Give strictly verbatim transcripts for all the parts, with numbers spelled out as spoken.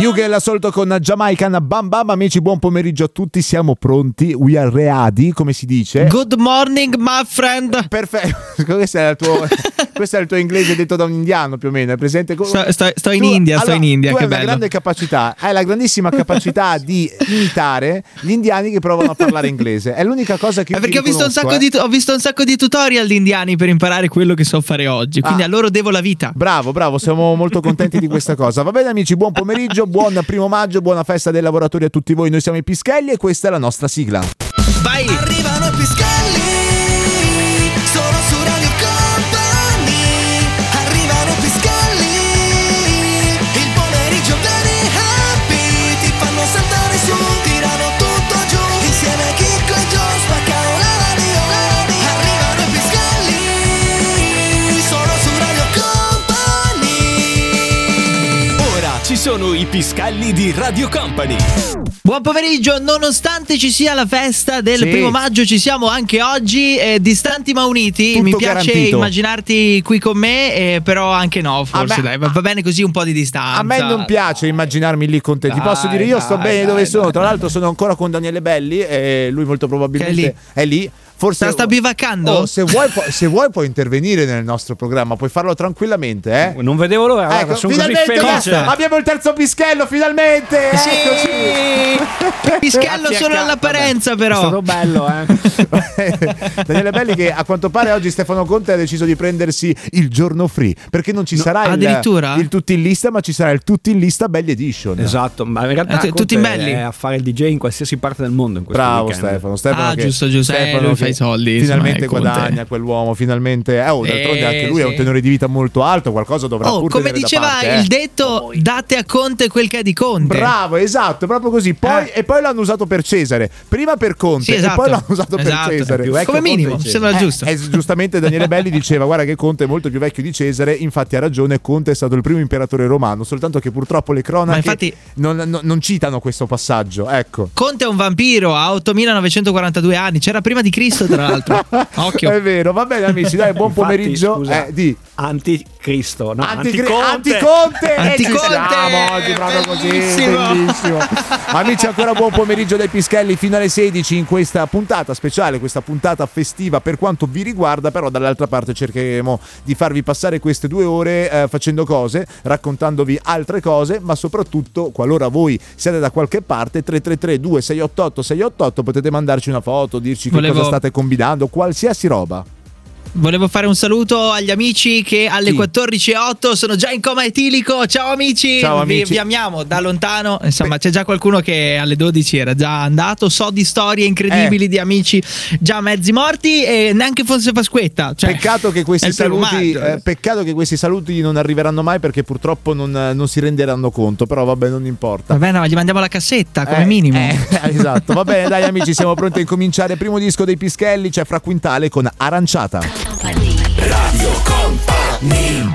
Newgel assolto con Jamaican Bam Bam. Amici, buon pomeriggio a tutti, siamo pronti, we are ready, come si dice? Good morning my friend. Perfetto, questo è il tuo, questo è il tuo inglese detto da un indiano più o meno, è presente? Sto, sto, sto in tu, India, allora, sto in India, tu che hai bello. una grande capacità, hai la grandissima capacità di imitare gli indiani che provano a parlare inglese, è l'unica cosa che io È perché ho visto, un sacco eh. di, ho visto un sacco di tutorial di indiani per imparare quello che so fare oggi, quindi ah. a loro devo la vita. Bravo, bravo, siamo molto contenti di questa cosa. Va bene amici, buon pomeriggio, buon primo maggio, buona festa dei lavoratori a tutti voi. Noi siamo i Pischelli e questa è la nostra sigla. Vai! Arrivano i Pischelli, solo su Radio Company. Arrivano i Pischelli, il pomeriggio very happy. Ti fanno saltare su, tirano tutto giù. Insieme a Chicco e Joe spaccano la radio. Arrivano i Pischelli, solo su Radio Company. Ora ci sono i Pischelli di Radio Company. Buon pomeriggio, nonostante ci sia la festa del Sì. primo maggio, ci siamo anche oggi, eh, distanti ma uniti. Tutto Mi piace garantito. immaginarti qui con me, eh, però anche no, forse me- dai, va va bene così un po' di distanza. A me non piace immaginarmi lì con te. Ti Dai, posso dire, io sto dai, bene dai, dove dai, sono. dai. Tra l'altro sono ancora con Daniele Belli e lui molto probabilmente Che è lì. Forse Sta, sta bivaccando? Oh, se, vuoi, pu- se vuoi puoi intervenire nel nostro programma, puoi farlo tranquillamente, eh? Non vedevo l'ora, guarda, Ecco, sono così finalmente felice. basta, abbiamo il terzo Pischello, finalmente! Sì! Eccoci! Pischello solo Affiacca- all'apparenza, È però. stato bello, eh. Daniele Belli che a quanto pare oggi Stefano Conte ha deciso di prendersi il giorno free, perché non ci sarà il, addirittura? il tutti in lista, ma ci sarà il tutti in lista Belli Edition. Esatto, ma in realtà Eh, t- tutti Conte belli. è a fare il D J in qualsiasi parte del mondo in questo Bravo weekend. Stefano, Stefano Ah, che- giusto, giusto, eh, Stefano lui che fa i soldi, finalmente insomma, è Conte. guadagna quell'uomo, finalmente eh, oh, d'altronde Eh, anche lui sì. ha un tenore di vita molto alto, qualcosa dovrà Oh, pur come tenere da diceva parte, eh. il detto, date a Conte quel che è di Conte. Bravo, esatto, proprio così. Poi, Eh. E poi l'hanno usato per Cesare. Prima per Conte Sì, esatto. e poi l'hanno usato Esatto. per Cesare. Più vecchio Come minimo, Conte mi diceva. sembra Eh, giusto. eh, giustamente Daniele Belli diceva guarda che Conte è molto più vecchio di Cesare, infatti ha ragione, Conte è stato il primo imperatore romano, soltanto che purtroppo le cronache Ma infatti- non, non- non citano questo passaggio, ecco. Conte è un vampiro, ha ottomilanovecentoquarantadue anni, c'era prima di Cristo tra l'altro. Occhio. È vero, va bene amici, dai, buon Infatti, pomeriggio. scusa, Eh, di Anticristo, no, Anticri- Anticonte. Anticonte, e ci Anticonte! siamo oggi proprio così, Bellissimo! bellissimo. Amici, ancora buon pomeriggio dai Pischelli fino alle sedici in questa puntata speciale, questa puntata festiva per quanto vi riguarda, però dall'altra parte cercheremo di farvi passare queste due ore eh, facendo cose, raccontandovi altre cose, ma soprattutto qualora voi siete da qualche parte tre tre tre due sei otto otto sei otto otto potete mandarci una foto, dirci Volevo- che cosa state combinando, qualsiasi roba. Volevo fare un saluto agli amici che alle Sì. quattordici e otto sono già in coma etilico. Ciao amici, Ciao, Vi, amici. vi amiamo da lontano. Insomma, c'è già qualcuno che alle dodici era già andato. So di storie incredibili Eh. di amici già mezzi morti e neanche fosse Pasquetta. Cioè, Peccato che è questi il primo saluti maggio. eh, peccato che questi saluti non arriveranno mai perché purtroppo non, non si renderanno conto, però vabbè, non importa. Va bene, ma gli mandiamo la cassetta come Eh, minimo. eh, esatto, va bene, dai amici, siamo pronti a incominciare. Primo disco dei Pischelli, c'è Fra Quintale con Aranciata. Radio Company.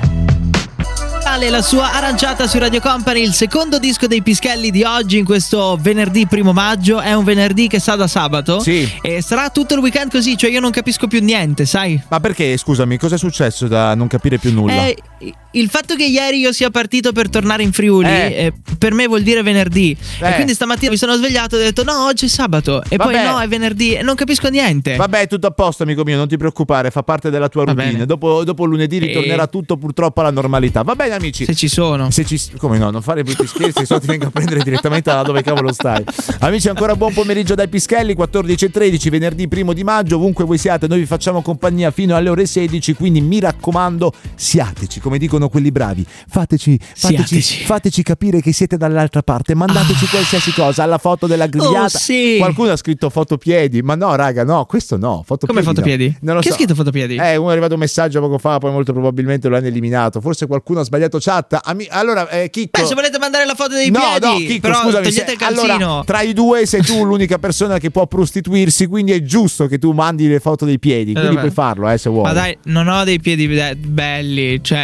La sua Aranciata su Radio Company, il secondo disco dei Pischelli di oggi in questo venerdì primo maggio. È un venerdì che sa da sabato. Sì. E sarà tutto il weekend così, cioè io non capisco più niente, sai? Ma perché, scusami, cosa è successo da non capire più nulla? Eh, il fatto che ieri io sia partito per tornare in Friuli Eh. eh, per me vuol dire venerdì. Eh. E quindi stamattina mi sono svegliato e ho detto no, oggi è sabato. E Vabbè. poi no, è venerdì e non capisco niente. Vabbè, tutto a posto, amico mio, non ti preoccupare, fa parte della tua Va routine. bene. Dopo, dopo lunedì ritornerà E- tutto purtroppo alla normalità. Va bene, amici. Se ci sono. Se ci, come no, non fare brutti scherzi, se no ti vengo a prendere direttamente da dove cavolo stai. Amici, ancora buon pomeriggio dai Pischelli, quattordici e tredici, venerdì primo di maggio, ovunque voi siate, noi vi facciamo compagnia fino alle ore sedici, quindi mi raccomando, siateci, come dicono quelli bravi. Fateci, fateci, Siateci. fateci capire che siete dall'altra parte, mandateci qualsiasi cosa, alla foto della grigliata. Oh, sì. Qualcuno ha scritto fotopiedi, ma no, raga, no, questo no, fotopiedi. Come fotopiedi? no. Non lo Chi so. ha scritto fotopiedi? Eh, uno è arrivato un messaggio poco fa, poi molto probabilmente lo hanno eliminato. Forse qualcuno ha sbagliato chat. Ami- allora, eh, Chicco. Beh, se volete mandare la foto dei no, piedi, no, Chicco, però scusami. togliete se- il calzino. allora, tra i due sei tu l'unica persona che può prostituirsi, quindi è giusto che tu mandi le foto dei piedi. Quindi vabbè. puoi farlo, eh, se vuoi. Ma dai, non ho dei piedi be- belli, cioè n-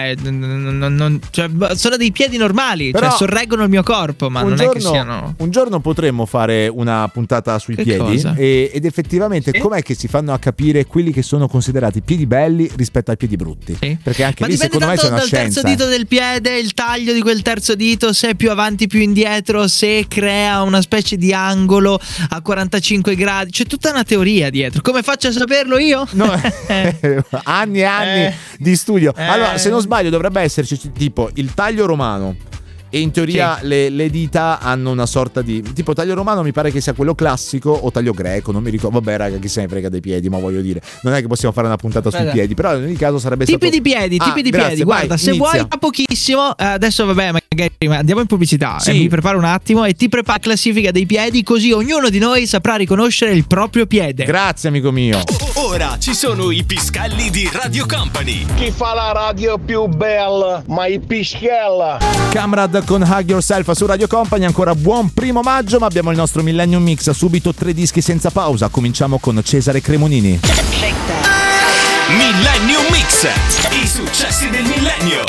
non, non- non- cioè, sono dei piedi normali, Però cioè sorreggono il mio corpo, ma un non giorno, è che siano. un giorno potremmo fare una puntata sui Che piedi cosa? e- ed effettivamente Sì. com'è che si fanno a capire quelli che sono considerati piedi belli rispetto ai piedi brutti? Sì. Perché anche Ma lì dipende secondo me tanto c'è una dal scienza. terzo dito del piede, il taglio di quel terzo dito, se è più avanti, più indietro, se crea una specie di angolo a quarantacinque gradi. C'è tutta una teoria dietro. Come faccio a saperlo io? No, anni e anni Eh. di studio. Eh. Allora, se non sbaglio, dovrebbe esserci tipo il taglio romano. E in teoria Sì. le, le dita hanno una sorta di tipo taglio romano, mi pare che sia quello classico o taglio greco, non mi ricordo. Vabbè, raga, chi se ne frega dei piedi, ma voglio dire, non è che possiamo fare una puntata sui Guarda. piedi, però in ogni caso sarebbe Tipi stato di piedi, Ah, tipi di grazie, piedi. vai, Guarda, se inizia. vuoi, tra pochissimo. eh, Adesso, vabbè, magari andiamo in pubblicità. Sì. eh, mi preparo un attimo e ti preparo la classifica dei piedi, così ognuno di noi saprà riconoscere il proprio piede. Grazie, amico mio. Ora ci sono i piscalli di Radio Company. Chi fa la radio più bella? Ma i pischella. Camrad con Hug Yourself su Radio Company, ancora buon primo maggio, ma abbiamo il nostro Millennium Mix, subito tre dischi senza pausa. Cominciamo con Cesare Cremonini. Millennium Mix. I successi del millennio.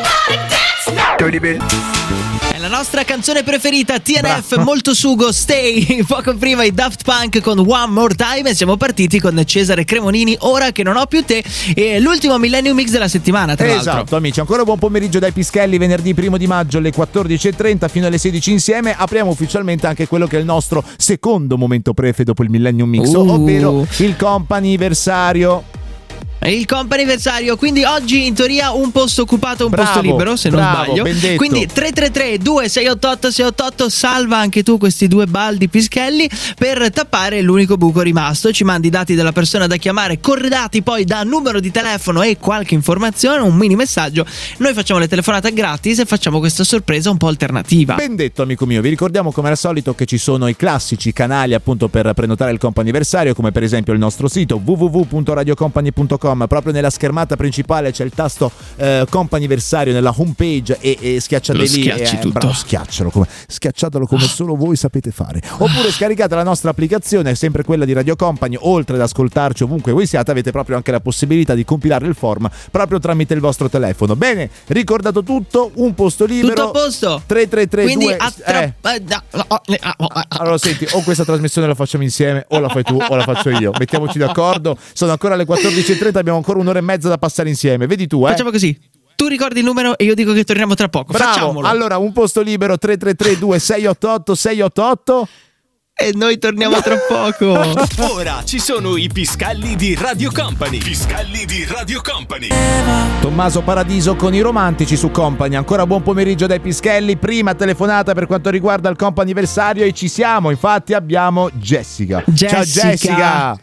È la nostra canzone preferita, T N F, Bravo. molto sugo, Stay. Poco prima i Daft Punk con One More Time e siamo partiti con Cesare Cremonini, Ora che non ho più te, e l'ultimo Millennium Mix della settimana, tra Esatto, l'altro. amici, ancora buon pomeriggio dai Pischelli, venerdì primo di maggio alle quattordici e trenta fino alle sedici insieme. Apriamo ufficialmente anche quello che è il nostro secondo momento prefe dopo il Millennium Mix, Uh. ovvero il comp'anniversario. È il comp'anniversario, quindi oggi in teoria un posto occupato, un Bravo, posto libero, se non bravo, sbaglio. ben detto. Quindi tre tre tre due sei otto otto sei otto otto, salva anche tu questi due baldi Pischelli per tappare l'unico buco rimasto. Ci mandi i dati della persona da chiamare, corredati poi da numero di telefono e qualche informazione, un mini messaggio. Noi facciamo le telefonate gratis e facciamo questa sorpresa un po' alternativa. Ben detto, amico mio. Vi ricordiamo come al solito che ci sono i classici canali appunto per prenotare il comp'anniversario, come per esempio il nostro sito w w w punto radio company punto com. Proprio nella schermata principale c'è il tasto eh, comp'anniversario nella homepage e, e schiacciate Lo lì schiacci e, tutto. bravo, schiaccialo come, schiacciatelo come solo voi sapete fare. Oppure scaricate la nostra applicazione, sempre quella di Radio Company. Oltre ad ascoltarci ovunque voi siate, avete proprio anche la possibilità di compilare il form proprio tramite il vostro telefono. Bene, ricordato tutto, un posto libero. Tutto a posto. tre tre tre due Quindi attra- eh. eh, da- oh, eh, oh, oh, oh. Allora senti, o questa trasmissione la facciamo insieme o la fai tu o la faccio io. Mettiamoci d'accordo. Sono ancora le quattordici e trenta, abbiamo ancora un'ora e mezza da passare insieme. Vedi tu, eh? Facciamo così. Tu ricordi il numero e io dico che torniamo tra poco. Bravo. Facciamolo. Allora, un posto libero tre tre tre due sei otto otto sei otto otto. E noi torniamo tra poco. Ora ci sono i piscalli di Radio Company. Piscalli di Radio Company. Tommaso Paradiso con i romantici su Company. Ancora buon pomeriggio dai Pischelli. Prima telefonata per quanto riguarda il comp'anniversario e ci siamo. Infatti abbiamo Jessica. Ciao Jessica. Jessica.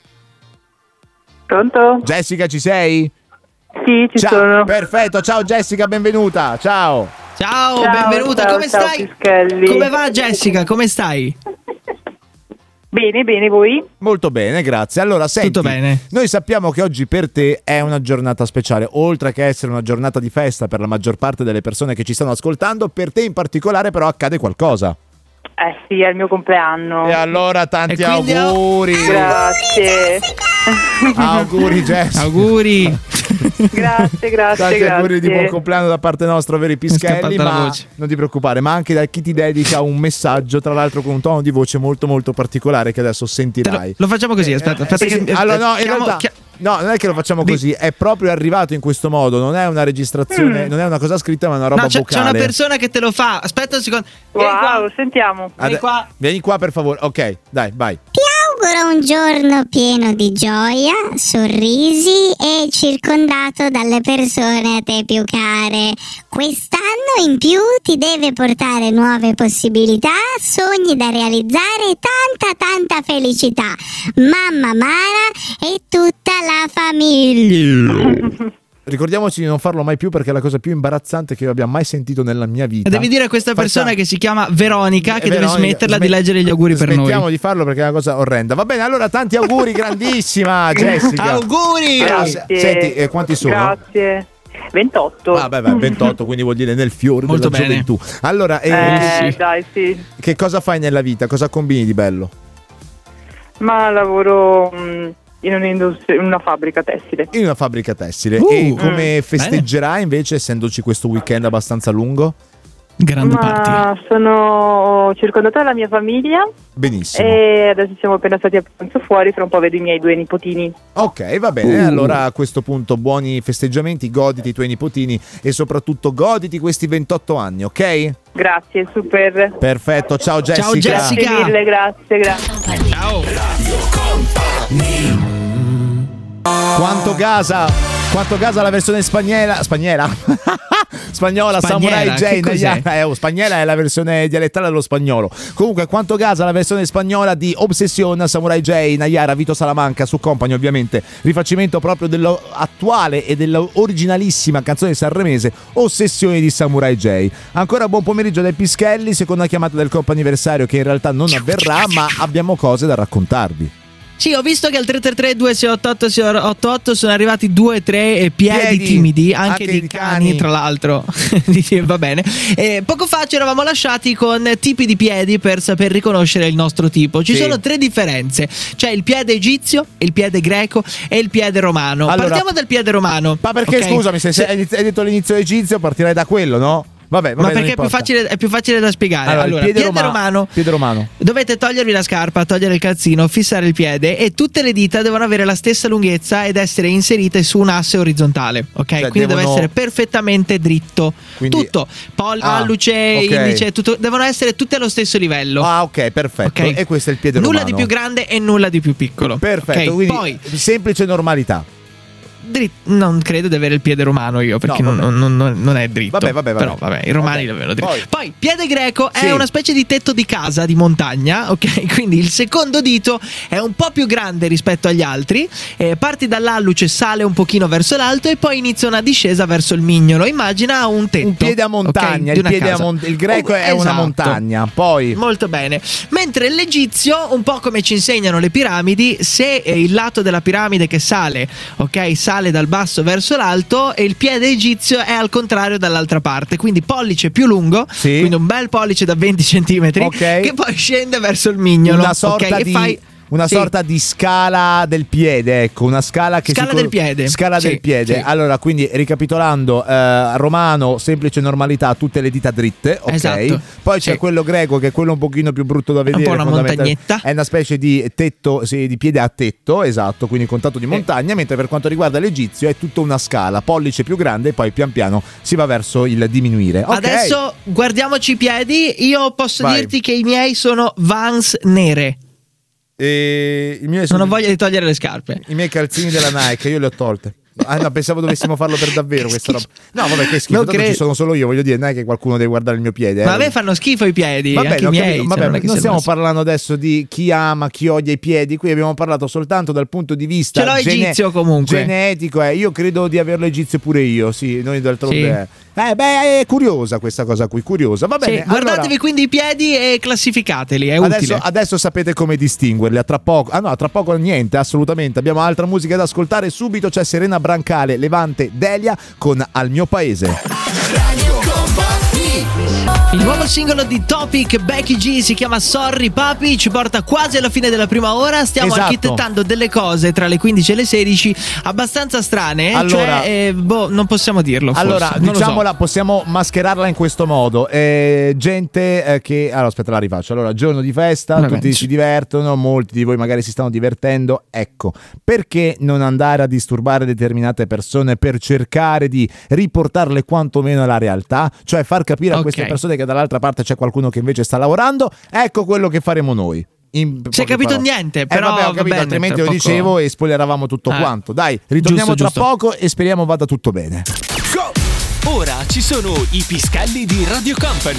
Pronto? Jessica, ci sei? Sì, ci Ciao. sono. Perfetto, ciao Jessica, benvenuta. Ciao. Ciao, Ciao, benvenuta. ciao, Come ciao, stai? Pischelli. Come va Jessica? Come stai? Bene, bene, voi? Molto bene, grazie. Allora, senti, Tutto bene. noi sappiamo che oggi per te è una giornata speciale, oltre che essere una giornata di festa per la maggior parte delle persone che ci stanno ascoltando, per te in particolare però accade qualcosa. Eh sì, è il mio compleanno. E allora tanti E quindi- auguri. Grazie. Auguri Jessica. Auguri. grazie, grazie, Tanti grazie. auguri di buon compleanno da parte nostra, veri Pischelli, scappata la ma voce. non ti preoccupare, ma anche da chi ti dedica un messaggio, tra l'altro con un tono di voce molto molto particolare che adesso Te lo, sentirai. lo facciamo così, aspetta, aspetta Sì, che sì. Allora, no, in chiamo- realtà, chia- no, non è che lo facciamo Di- così, è proprio arrivato in questo modo, non è una registrazione, non è una cosa scritta, ma è una roba No, c'è, c'è vocale. una persona che te lo fa. Aspetta un secondo. Vieni Wow, qua. sentiamo. Vieni Ade- qua. Vieni qua per favore. Ok, dai, vai. Ti auguro un giorno pieno di gioia, sorrisi e circondato dalle persone a te più care. Quest'anno in più ti deve portare nuove possibilità, sogni da realizzare e tanta tanta felicità. Mamma Mara e tutta la famiglia. Ricordiamoci di non farlo mai più perché è la cosa più imbarazzante che io abbia mai sentito nella mia vita. Devi dire a questa persona Facciamo- che si chiama Veronica che Eh, deve Veronica, smetterla di smet- leggere gli auguri per Smettiamo noi. di farlo perché è una cosa orrenda. Va bene, allora tanti auguri, grandissima Jessica. Auguri! Grazie. Senti, eh, quanti sono? Grazie. ventotto. Vabbè, beh, ventotto, quindi vuol dire nel fiore Molto della bene. gioventù. Allora, eh, Eh, sì. dai, sì. che cosa fai nella vita? Cosa combini di bello? Ma lavoro mh, in, un'industria, in una fabbrica tessile. In una fabbrica tessile. Uh, e come mm, festeggerai invece, essendoci questo weekend abbastanza lungo? Grande Ma party. sono circondata dalla mia famiglia Benissimo. e adesso siamo appena stati a pranzo fuori, fra un po' vedo i miei due nipotini. Ok, va bene. Uh. Allora a questo punto buoni festeggiamenti, goditi i tuoi nipotini e soprattutto goditi questi ventotto anni, ok? Grazie, super. Perfetto, ciao Jessica. Ciao, Jessica. Grazie mille, grazie, grazie. Ciao. Quanto gasa, quanto gasa la versione spagnola, spagnola, spagnola, Spagnola, Samurai J, che cos'è? Nayara, eh, oh, spagnola è la versione dialettale dello spagnolo. Comunque quanto gasa la versione spagnola di Obsession, Samurai J, Nayara, Vito Salamanca su Company, ovviamente rifacimento proprio dell'attuale e dell'originalissima canzone sanremese Ossessioni di Samurai J. Ancora buon pomeriggio dai Pischelli, seconda chiamata del comp'anniversario che in realtà non avverrà, ma abbiamo cose da raccontarvi. Sì, ho visto che al tre tre tre due sei otto otto sei otto otto sono arrivati due tre piedi, Piedi, timidi, anche, anche di di cani, cani. tra l'altro. Va bene. E poco fa ci eravamo lasciati con tipi di piedi per saper riconoscere il nostro tipo. Ci Sì. sono tre differenze: c'è il piede egizio, il piede greco e il piede romano. Allora, Partiamo dal piede romano. Ma perché ok? scusami, se, se hai iniz- hai detto l'inizio egizio, partirei da quello, no? Vabbè, vabbè, Ma non perché è più, importa. facile, è più facile da spiegare. Allora, Allora, il piede, piede roma- romano. Piede romano. Dovete togliervi la scarpa, togliere il calzino, fissare il piede e tutte le dita devono avere la stessa lunghezza ed essere inserite su un asse orizzontale, ok? Cioè, Quindi devono- deve essere perfettamente dritto. Quindi- Tutto, Pol- Ah, alluce, ok. indice, tutto, devono essere tutte allo stesso livello. Ah, ok, perfetto. Ok? E questo è il piede Nulla romano. di più grande e nulla di più piccolo. Perfetto, ok? quindi Poi semplice normalità. drit- non credo di avere il piede romano io, perché No, non, non- non- non è dritto. Vabbè, vabbè, vabbè. Però vabbè, i romani Ok. lo avevano dritto. Poi- Poi, piede greco Sì. è una specie di tetto di casa di montagna, ok? Quindi il secondo dito è un po' più grande rispetto agli altri. Eh, parti dall'alluce, sale un pochino verso l'alto e poi inizia una discesa verso il mignolo. Immagina un tetto. Un piede a montagna, ok? Di il, una piede a casa. mont- il greco Oh, è una esatto. montagna. Poi Molto bene. Mentre l'egizio, un po' come ci insegnano le piramidi, se è il lato della piramide che sale, ok, sale dal basso verso l'alto, e il piede egizio è al contrario dall'altra parte. Quindi pollice più lungo, Sì. quindi un bel pollice da venti centimetri, Ok. che poi scende verso il mignolo. una sorta ok? di E fai una sì. sorta di scala del piede, ecco, una scala che Scala si del piede. Scala Sì, del piede. sì. Allora, quindi ricapitolando, eh, romano, semplice normalità, tutte le dita dritte, ok? Esatto. Poi c'è Sì. quello greco che è quello un pochino più brutto da vedere, po' una fondamental- montagnetta. È una specie di tetto, sì, di piede a tetto, esatto, quindi contatto di montagna, mentre per quanto riguarda l'egizio è tutta una scala, pollice più grande e poi pian piano si va verso il diminuire. Ok. Adesso guardiamoci i piedi. Io posso Vai. dirti che i miei sono Vans nere. E i miei Non ho sono voglia di togliere le scarpe. i miei calzini della Nike, io li ho tolte. Ah no, pensavo dovessimo farlo per davvero questa roba. No, vabbè, che schifo, Non tanto credo. ci sono solo io, voglio dire, non è che qualcuno deve guardare il mio piede. eh. Ma a me fanno schifo i piedi, Vabbè, anche ho i miei. capito, cioè, vabbè, non è che non sia stiamo il massimo. parlando adesso di chi ama, chi odia i piedi. Qui abbiamo parlato soltanto dal punto di vista Ce l'ho egizio comunque. genetico. Eh. Io credo di averlo egizio pure io. Sì, noi d'altronde. Eh, beh, è curiosa questa cosa qui. Curiosa. Va Sì, bene. guardatevi allora, quindi i piedi e classificateli, è Adesso, utile. adesso sapete come distinguerli. A tra poco, ah no, tra poco niente, assolutamente. Abbiamo altra musica da ascoltare. Subito c'è Serena Brancale, Levante, Delia con Al mio paese. Il nuovo singolo di Topic, Becky G, si chiama Sorry Papi, ci porta quasi alla fine della prima ora. Stiamo Esatto. architettando delle cose tra le quindici e le sedici abbastanza strane, eh? Allora- cioè, eh, boh, non possiamo dirlo forse. Allora, non lo so. diciamola, possiamo mascherarla in questo modo. Eh, gente eh, che. Allora, aspetta, la rifaccio. Allora, giorno di festa, Vabbè, tutti sì. si divertono, molti di voi magari si stanno divertendo. Ecco, perché non andare a disturbare determinate persone per cercare di riportarle quantomeno alla realtà? Cioè, far capire a Ok. queste persone che dall'altra parte c'è qualcuno che invece sta lavorando. Ecco quello che faremo noi. In Si è poche capito parole. niente, Eh, però vabbè, ho va capito, bene, altrimenti tra lo poco- dicevo e spoileravamo tutto Eh. quanto. Dai, ritorniamo Giusto, tra giusto. poco e speriamo vada tutto bene. Ora ci sono i Pischelli di Radio Company.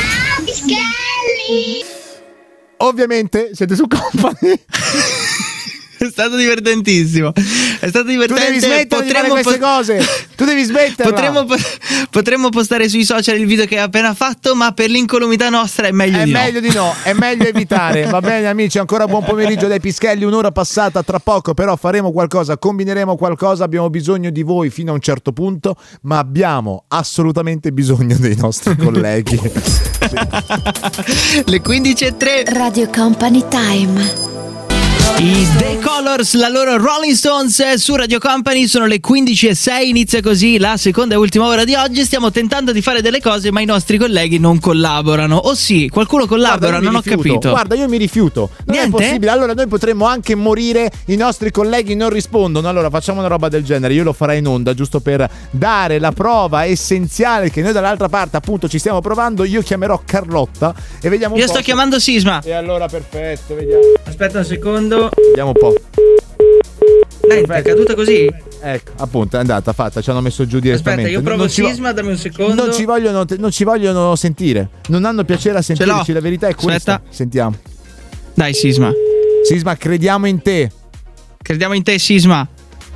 Ovviamente siete su Company. È stato divertentissimo. È stato Tu divertente. devi smettere di fare queste po- cose. Tu devi smetterla. Potremmo, po- potremmo postare sui social il video che hai appena fatto, ma per l'incolumità nostra è meglio È di meglio no. di no, è meglio evitare. Va bene amici, ancora buon pomeriggio dai Pischelli, un'ora passata, tra poco però faremo qualcosa, combineremo qualcosa, abbiamo bisogno di voi fino a un certo punto, ma abbiamo assolutamente bisogno dei nostri colleghi. Le quindici e tre. Radio Company Time. I The Colors, la loro Rolling Stones su Radio Company. Sono le quindici e sei, inizia così la seconda e ultima ora di oggi. Stiamo tentando di fare delle cose ma i nostri colleghi non collaborano. O sì, qualcuno collabora, Guarda, non ho rifiuto. capito. Guarda, io mi rifiuto. Non Niente? è possibile. Allora noi potremmo anche morire, i nostri colleghi non rispondono. Allora facciamo una roba del genere. Io lo farei in onda giusto per dare la prova essenziale che noi dall'altra parte appunto ci stiamo provando. Io chiamerò Carlotta e vediamo un Io po'. sto chiamando Sisma. E allora perfetto, vediamo. Aspetta un secondo. Vediamo un po'. Dai, è caduta così? Ecco, appunto, è andata, fatta, ci hanno messo giù direttamente. Aspetta, io provo non ci vo- Sisma, dammi un secondo. Non ci vogliono, non ci vogliono sentire. Non hanno piacere a sentirci, la verità è questa. Aspetta. Sentiamo. Dai, Sisma. Sisma, crediamo in te. Crediamo in te, Sisma.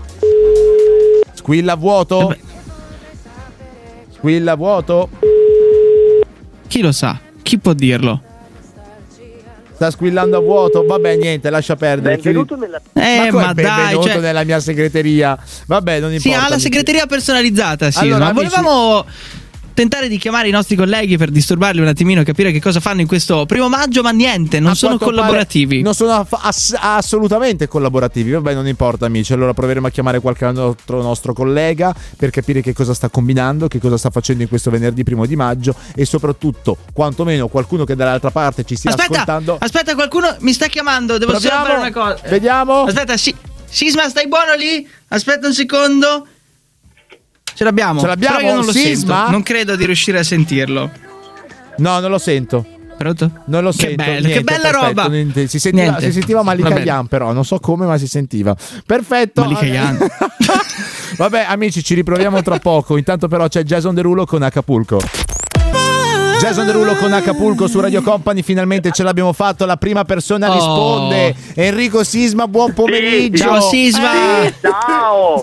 Squilla vuoto. Squilla vuoto. Chi lo sa? Chi può dirlo? Sta squillando a vuoto. Vabbè, niente, lascia perdere. Benvenuto nella... Eh, ma, ma, come dai, benvenuto cioè... nella mia segreteria. Vabbè, non importa. Sì, ha la segreteria personalizzata, Sisma. Allora, amici- Volevamo tentare di chiamare i nostri colleghi per disturbarli un attimino, capire che cosa fanno in questo primo maggio, ma niente, non A sono quanto collaborativi. pare Non sono aff- ass- assolutamente collaborativi. Vabbè, non importa, amici. Allora proveremo a chiamare qualche altro nostro collega per capire che cosa sta combinando, che cosa sta facendo in questo venerdì primo di maggio e soprattutto, quantomeno, qualcuno che dall'altra parte ci stia Aspetta, ascoltando. aspetta, qualcuno mi sta chiamando, devo solo Proviamo. fare una cosa. Vediamo. Aspetta, sì. Sisma, stai buono lì? Aspetta un secondo. Ce l'abbiamo. Ce l'abbiamo? Però io non lo Sisma? sento. Non credo di riuscire a sentirlo. No, non lo sento. Pronto? Non lo Che sento. bello, niente, che bella perfetto, roba. niente. Si sentiva, Niente. si sentiva Malika Va bene. Yan, però non so come, ma si sentiva. Perfetto. Malika Yan. Vabbè, amici, ci riproviamo tra poco. Intanto, però, c'è Jason Derulo con Acapulco. Jason Derulo con Acapulco su Radio Company. Finalmente ce l'abbiamo fatto. La prima persona Oh. risponde. Enrico Sisma, buon pomeriggio. Ciao, Sisma. Sì, ciao.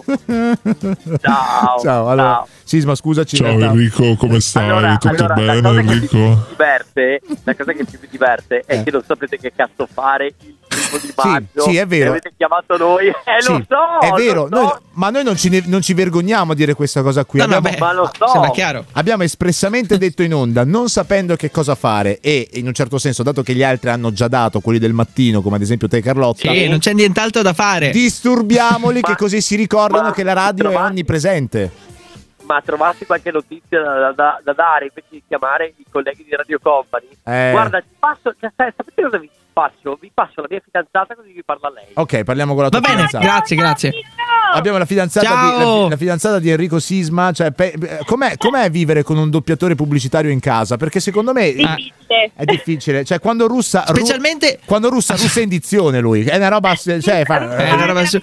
Ciao. Ciao, allora, Ciao. Sisma, scusaci. Ciao in realtà- Enrico, come stai? Allora, Tutto allora, bene la cosa che Enrico? più mi diverte, la cosa che più mi diverte è Eh. che non sapete che cazzo fare il primo di Sì, maggio. sì, è vero. E avete chiamato noi. Eh, Sì, lo so. è vero, lo so. noi- ma noi non ci, ne- non ci vergogniamo a dire questa cosa qui. No, no, Abbiamo- beh, ma lo so. sembra chiaro. Abbiamo espressamente detto in onda, non sapendo che cosa fare, e in un certo senso, dato che gli altri hanno già dato, quelli del mattino, come ad esempio te Carlotta, Sì, non c'è nient'altro da fare. disturbiamoli Ma- che così si ricordano ma- che la radio è trovate- onnipresente. Ma trovassi qualche notizia da, da- da dare invece di chiamare i colleghi di Radio Company? Eh. Guarda, ti passo, cioè, sai, sapete cosa vi faccio? Vi passo la mia fidanzata così vi parla lei. Ok, parliamo con la tua Va bene, fidanzata. grazie, grazie. Abbiamo la fidanzata, Ciao. di, la, fi- la fidanzata di Enrico Sisma. Cioè, pe- pe- com'è, com'è vivere con un doppiatore pubblicitario in casa? Perché secondo me Difficile. è difficile. Cioè, quando russa, ru- Specialmente- quando russa, russa in dizione lui. È una roba. Cioè, fa- È una roba su-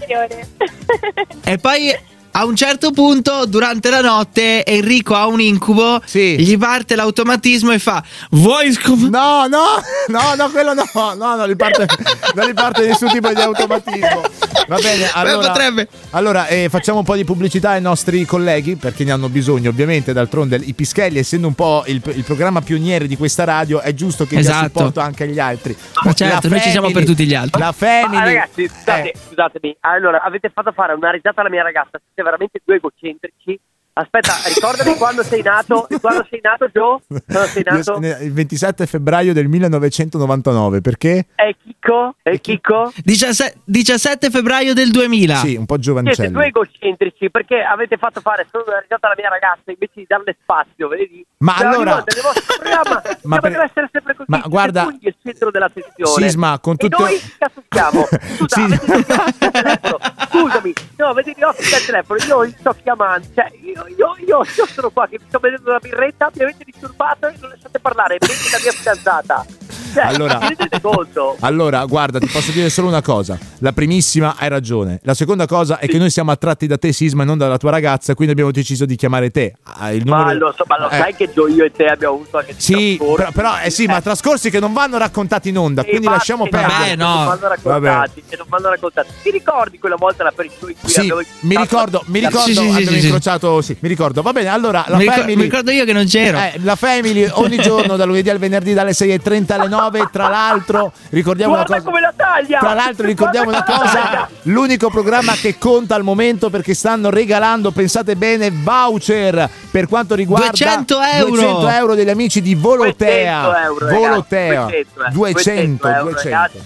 E poi a un certo punto durante la notte Enrico ha un incubo, Sì. gli parte l'automatismo e fa: vuoi scop- No, no, no, no, quello no, no, non gli parte, non gli parte nessun tipo di automatismo. Va bene, allora, potrebbe. allora eh, facciamo un po' di pubblicità ai nostri colleghi perché ne hanno bisogno, ovviamente. D'altronde i Pischelli, essendo un po' il, il programma pioniere di questa radio, è giusto che dia Esatto. supporto anche agli altri. Ma certo, La noi ci siamo family- per tutti gli altri. La family. Ma ragazzi, scusate, Eh, scusatemi. Allora, avete fatto fare una risata alla mia ragazza. Siete veramente due egocentrici. Aspetta, ricordami quando sei nato. Quando sei nato, Joe? Quando sei nato? il ventisette febbraio del millenovecentonovantanove, perché? È Chicco? È Chicco? diciassette, diciassette febbraio del duemila. Sì, un po' Siete giovancello. due egocentrici perché avete fatto fare solo una risata alla mia ragazza invece di darle spazio, vedi? Ma Cioè, allora- ogni volta nel vostro programma Ma ma per- deve essere sempre così. Ma siete guarda- voi il centro della tensione. Sisma, con E tutto- noi che cazzo siamo? Scusa, Sì. avete gli occhi al telefono. Scusami, no, vedi gli occhi al telefono, io li sto chiamando, cioè io, io, io, io sono qua che vi sto vedendo una birretta, mi avete disturbato e non lasciate parlare, mentre la mia fidanzata. Cioè, Allora- vi rendete conto? Allora, guarda, ti posso dire solo una cosa. La primissima, hai ragione. La seconda cosa è che noi siamo attratti da te, Sisma, e non dalla tua ragazza, quindi abbiamo deciso di chiamare te. Ah, il Ma numero- lo so, ma lo Eh, sai che Gio, io e te abbiamo avuto anche dei Sì, trascorsi? però, però eh sì, ma trascorsi che non vanno raccontati in onda, Sì, quindi ma- lasciamo sì, perdere. Vabbè, no. non vanno raccontati, e non vanno raccontati. Ti ricordi quella volta l'aperitivo in cui Sì, abbiamo mi ricordo, mi ricordo, Sì, sì, sì, abbiamo sì, sì. incrociato, sì, mi ricordo. Va bene, allora la mi, ricor- family mi ricordo io che non c'ero. eh, la family ogni giorno da lunedì al venerdì dalle sei e trenta alle nove. Tra l'altro, ricordiamo Guarda una cosa. come la taglia! Tra l'altro ricordiamo una Guarda come la cosa, taglia! l'unico programma che conta al momento perché stanno regalando, pensate bene, voucher per quanto riguarda duecento euro. duecento euro degli amici di Volotea. duecento euro, Volotea. ragazzi, duecento, euro, duecento. ragazzi.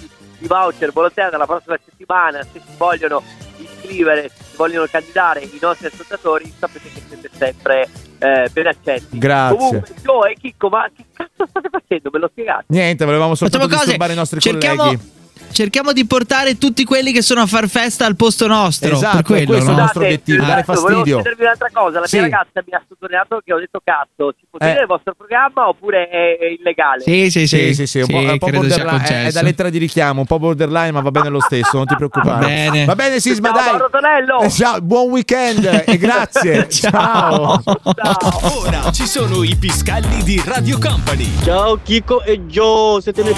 i voucher volontari dalla prossima settimana. Se si vogliono iscrivere, se si vogliono candidare i nostri ascoltatori, sapete che siete sempre eh, ben accetti. Grazie. Comunque, Joe e Chicco, ma che cazzo state facendo? Me lo spiegate? Niente, volevamo soltanto Facciamo cose. disturbare i nostri Cerchiamo- colleghi. Cerchiamo di portare tutti quelli che sono a far festa al posto nostro. Esatto, per quello, questo è il no? nostro obiettivo, eh, dare adesso fastidio. Volevo chiedervi un'altra cosa. La Sì. mia ragazza mi ha sottolineato che ho detto cazzo. Si può Eh. dire il vostro programma oppure è, è illegale? Sì, sì, sì. Sì, sì, sì, un po', un po' credo sia borderline, è, è concesso. da lettera di richiamo, un po' borderline, ma va bene lo stesso, non ti preoccupare. Va bene. Va bene, Sisma, Ciao, dai. Mauro Tonello. Eh, ciao, buon weekend e grazie. Ciao. Ciao. Ora ci sono i Piscalli di Radio Company. Ciao Chico e Joe, siete nei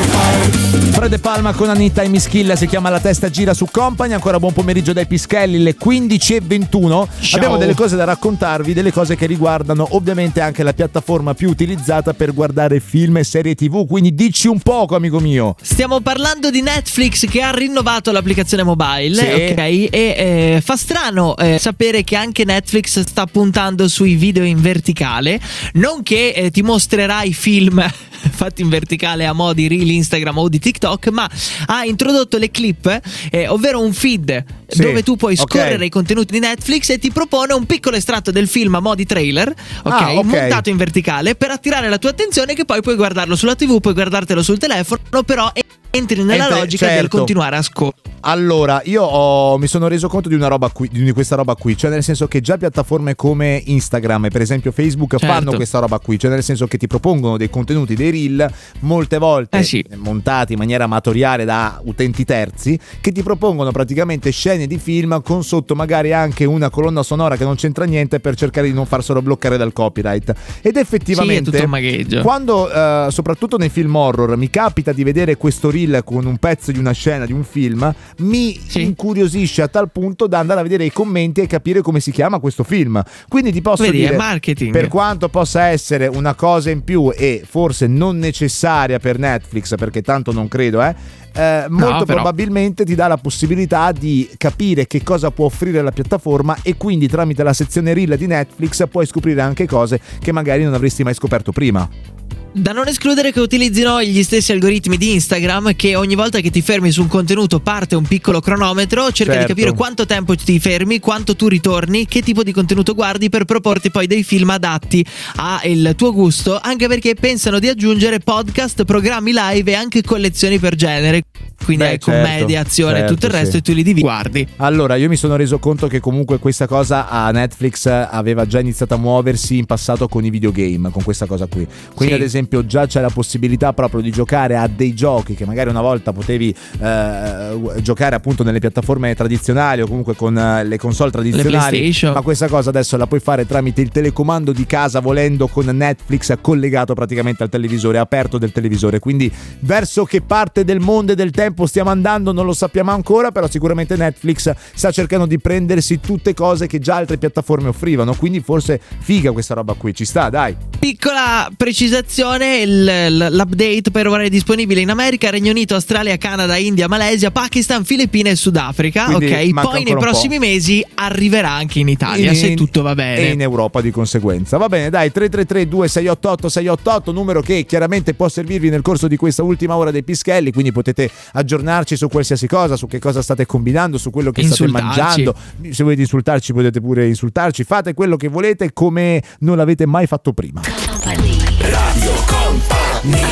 Fred e Palma con Anita e Mischilla, si chiama La testa gira su Company. Ancora buon pomeriggio dai Pischelli, le quindici e ventuno. Ciao. Abbiamo delle cose da raccontarvi, delle cose che riguardano ovviamente anche la piattaforma più utilizzata per guardare film e serie tv, quindi dici un poco, amico mio. Stiamo parlando di Netflix che ha rinnovato l'applicazione mobile, Sì. ok? E eh, fa strano eh, sapere che anche Netflix sta puntando sui video in verticale, non che eh, ti mostrerà i film fatti in verticale a mo' di Reel, Instagram o di TikTok, ma ha introdotto le clip, eh, ovvero un feed Sì, dove tu puoi ok. scorrere i contenuti di Netflix e ti propone un piccolo estratto del film a mo' di trailer, ok? Ah, ok. Montato in verticale per attirare la tua attenzione, che poi puoi guardarlo sulla tivù, puoi guardartelo sul telefono, però entri nella Entri- logica del certo. continuare a scorrere. Allora, io ho- mi sono reso conto di una roba qui, di questa roba qui, cioè nel senso che già piattaforme come Instagram e per esempio Facebook Certo. fanno questa roba qui, cioè nel senso che ti propongono dei contenuti, dei reel, molte volte Eh sì. montati in maniera amatoriale da utenti terzi, che ti propongono praticamente scene di film con sotto magari anche una colonna sonora che non c'entra niente per cercare di non farselo bloccare dal copyright. Ed effettivamente Sì, è tutto un magheggio. quando eh, soprattutto nei film horror mi capita di vedere questo reel con un pezzo di una scena di un film, mi Sì. incuriosisce a tal punto da andare a vedere i commenti e capire come si chiama questo film. Quindi ti posso Vedi, dire, è marketing. per quanto possa essere una cosa in più e forse non necessaria per Netflix, perché tanto non credo, eh, eh, molto però. probabilmente ti dà la possibilità di capire che cosa può offrire la piattaforma e quindi tramite la sezione reel di Netflix puoi scoprire anche cose che magari non avresti mai scoperto prima. Da non escludere che utilizzino gli stessi algoritmi di Instagram, che ogni volta che ti fermi su un contenuto parte un piccolo cronometro, cerca Certo. di capire quanto tempo ti fermi, quanto tu ritorni, che tipo di contenuto guardi, per proporti poi dei film adatti al tuo gusto, anche perché pensano di aggiungere podcast, programmi live e anche collezioni per genere, quindi Beh, è certo, commedia, azione, certo, tutto il resto, sì. e tu li dividi, guardi. Allora, io mi sono reso conto che comunque questa cosa a Netflix aveva già iniziato a muoversi in passato con i videogame, con questa cosa qui. Quindi Sì. ad esempio già c'è la possibilità proprio di giocare a dei giochi che magari una volta potevi eh, giocare appunto nelle piattaforme tradizionali o comunque con eh, le console tradizionali, PlayStation. ma questa cosa adesso la puoi fare tramite il telecomando di casa, volendo, con Netflix collegato praticamente al televisore, aperto del televisore. Quindi verso che parte del mondo e del tempo stiamo andando non lo sappiamo ancora, però sicuramente Netflix sta cercando di prendersi tutte cose che già altre piattaforme offrivano, quindi forse figa questa roba qui, ci sta, dai. Piccola precisazione, il- l- l'update per ora è disponibile in America, Regno Unito, Australia, Canada, India, Malesia, Pakistan, Filippine e Sudafrica. Quindi Ok, manca poi nei ancora un prossimi po'. mesi arriverà anche in Italia, In- se tutto va bene. E in Europa di conseguenza. Va bene, dai, tre tre tre due sei otto otto sei otto otto, numero che chiaramente può servirvi nel corso di questa ultima ora dei Pischelli, quindi potete aggiornarci su qualsiasi cosa, su che cosa state combinando, su quello che state Insultarci. mangiando. Se volete insultarci potete pure insultarci, fate quello che volete come non l'avete mai fatto prima. Radio Company.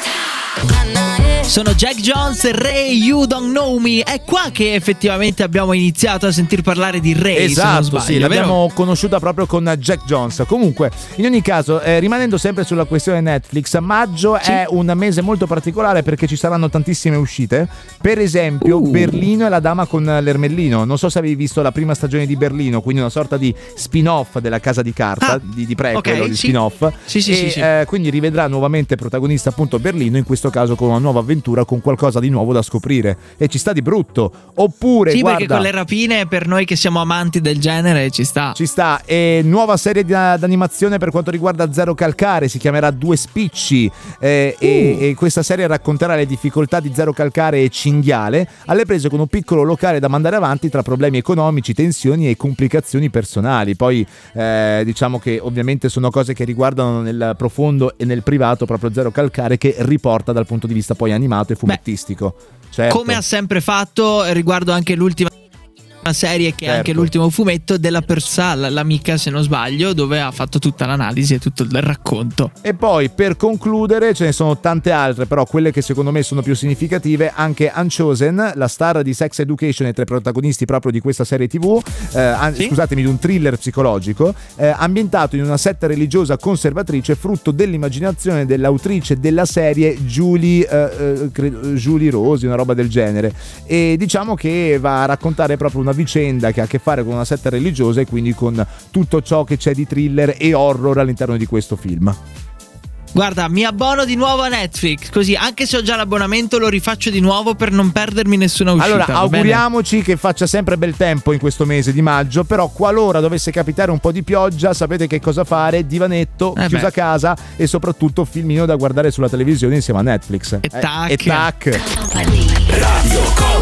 Sono Jack Jones e Ray, You Don't Know Me. È qua che effettivamente abbiamo iniziato a sentir parlare di Ray. se non Esatto, sbaglio, sì, vero? l'abbiamo conosciuta proprio con Jack Jones. Comunque, in ogni caso, eh, rimanendo sempre sulla questione Netflix, maggio Sì. è un mese molto particolare perché ci saranno tantissime uscite. Per esempio, Uh. Berlino e la dama con l'ermellino. Non so se avevi visto la prima stagione di Berlino, quindi una sorta di spin-off della Casa di Carta, Ah, di, di prequel, ok, o di sì. spin-off. Sì, sì, e, sì, sì. eh, quindi rivedrà nuovamente protagonista appunto Berlino, in questo caso con una nuova avventura, con qualcosa di nuovo da scoprire, e ci sta di brutto. Oppure Sì, guarda, perché con le rapine, per noi che siamo amanti del genere, ci sta. ci sta. E nuova serie di, d'animazione per quanto riguarda Zero Calcare, si chiamerà Due Spicci, eh, Uh. e, e questa serie racconterà le difficoltà di Zero Calcare e Cinghiale, alle prese con un piccolo locale da mandare avanti tra problemi economici, tensioni e complicazioni personali. Poi eh, diciamo che ovviamente sono cose che riguardano nel profondo e nel privato proprio Zero Calcare, che riporta dal punto di vista poi animato e fumettistico. Certo. Come ha sempre fatto riguardo anche l'ultima serie che è Certo. anche l'ultimo fumetto della Persà, l'amica se non sbaglio, dove ha fatto tutta l'analisi e tutto il racconto. E poi per concludere ce ne sono tante altre, però quelle che secondo me sono più significative, anche Unchosen, la star di Sex Education e tra i protagonisti proprio di questa serie tv, eh, an- Sì? scusatemi, di un thriller psicologico, eh, ambientato in una setta religiosa conservatrice, frutto dell'immaginazione dell'autrice della serie Julie, eh, eh, credo, Julie Rosi, una roba del genere, e diciamo che va a raccontare proprio una vicenda che ha a che fare con una setta religiosa e quindi con tutto ciò che c'è di thriller e horror all'interno di questo film. Guarda, mi abbono di nuovo a Netflix, così anche se ho già l'abbonamento lo rifaccio di nuovo per non perdermi nessuna uscita. Allora, va auguriamoci bene? Che faccia sempre bel tempo in questo mese di maggio, però qualora dovesse capitare un po' di pioggia, sapete che cosa fare? Divanetto, Eh chiusa beh. a casa e soprattutto filmino da guardare sulla televisione insieme a Netflix. E Eh, tac. e tac. Radio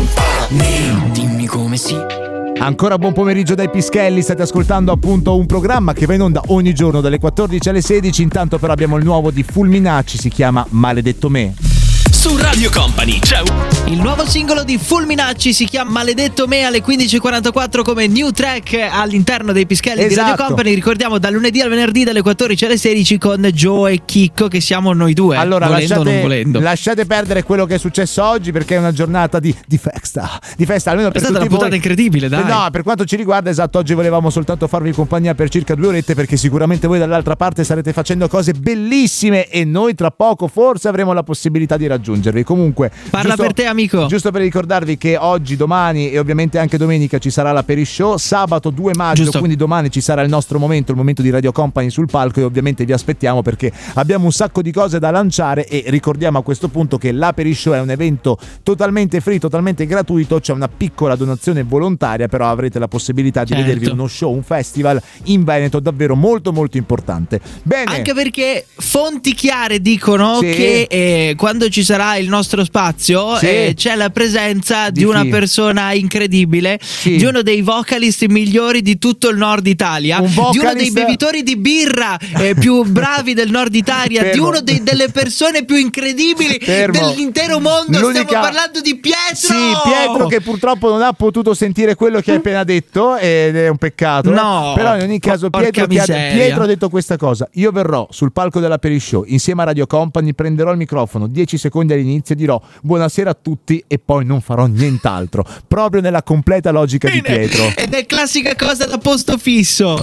Company. Dimmi come si. Ancora buon pomeriggio dai Pischelli, state ascoltando appunto un programma che va in onda ogni giorno dalle quattordici alle sedici, intanto però abbiamo il nuovo di Fulminacci, si chiama Maledetto Me. Su Radio Company c'è un... Il nuovo singolo di Fulminacci si chiama Maledetto Me alle quindici e quarantaquattro come new track all'interno dei Pischelli di Esatto. Radio Company. Ricordiamo dal lunedì al venerdì dalle quattordici alle sedici con Joe e Chicco, che siamo noi due, Allora volendo o non lasciate, volendo. lasciate perdere quello che è successo oggi, perché è una giornata di, di festa, di festa almeno È per stata tutti una puntata voi. incredibile, dai. No, per quanto ci riguarda, esatto, oggi volevamo soltanto farvi compagnia per circa due orette, perché sicuramente voi dall'altra parte starete facendo cose bellissime e noi tra poco forse avremo la possibilità di raggiungervi. Comunque, Parla giusto, per te, amico. Giusto per ricordarvi che oggi, domani e ovviamente anche domenica ci sarà la Perishow, sabato due maggio, Giusto. quindi domani ci sarà il nostro momento, il momento di Radio Company sul palco, e ovviamente vi aspettiamo perché abbiamo un sacco di cose da lanciare. E ricordiamo a questo punto che la Perishow è un evento totalmente free, totalmente gratuito, c'è una piccola donazione volontaria, però avrete la possibilità di Certo. vedervi uno show, un festival in Veneto davvero molto molto importante. Bene. Anche perché fonti chiare dicono Sì. che eh, quando ci sarà il nostro spazio Sì. eh, c'è la presenza di, Di una chi? persona incredibile, Sì. di uno dei vocalist migliori di tutto il nord Italia, Un di uno dei vocalist- bevitori di birra eh, più bravi del nord Italia, di Fermo. uno dei- delle persone più incredibili Fermo. dell'intero mondo. L'unica- Stiamo parlando di Pietro. Sì, Pietro, che purtroppo non ha potuto sentire quello che hai appena detto ed è un peccato. No, però in ogni caso porca Pietro, che ha, miseria. Pietro ha detto questa cosa: io verrò sul palco della Perishow insieme a Radio Company, prenderò il microfono dieci secondi all'inizio e dirò buonasera a tutti e poi non farò nient'altro, proprio nella completa logica di Bene. Pietro. Ed è classica cosa da posto fisso.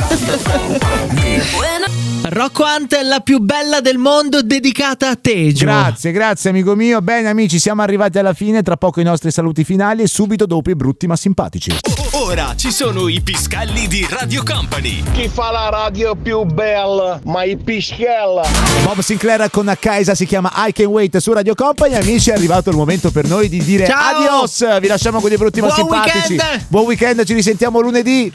Rocco Hunt è la più bella del mondo, dedicata a te, Gio. Grazie, grazie amico mio. Bene amici, siamo arrivati alla fine, tra poco i nostri saluti finali e subito dopo i brutti ma simpatici. Ora ci sono i Pischelli di Radio Company. Chi fa la radio più bella? Ma i Pischella. Bob Sinclair con a Kaisa, si chiama I Can Wait su Radio Company. Amici, è arrivato il momento per noi di dire Ciao! adios. Vi lasciamo con i brutti ma Buon simpatici. weekend! Buon weekend, ci risentiamo lunedì.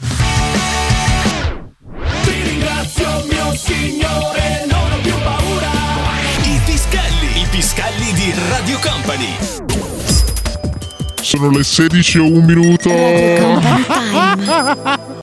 Ti ringrazio mio Signore, non ho più paura. I Pischelli. I Pischelli di Radio Company. Sono le sedici e un minuto. Radio Company Time.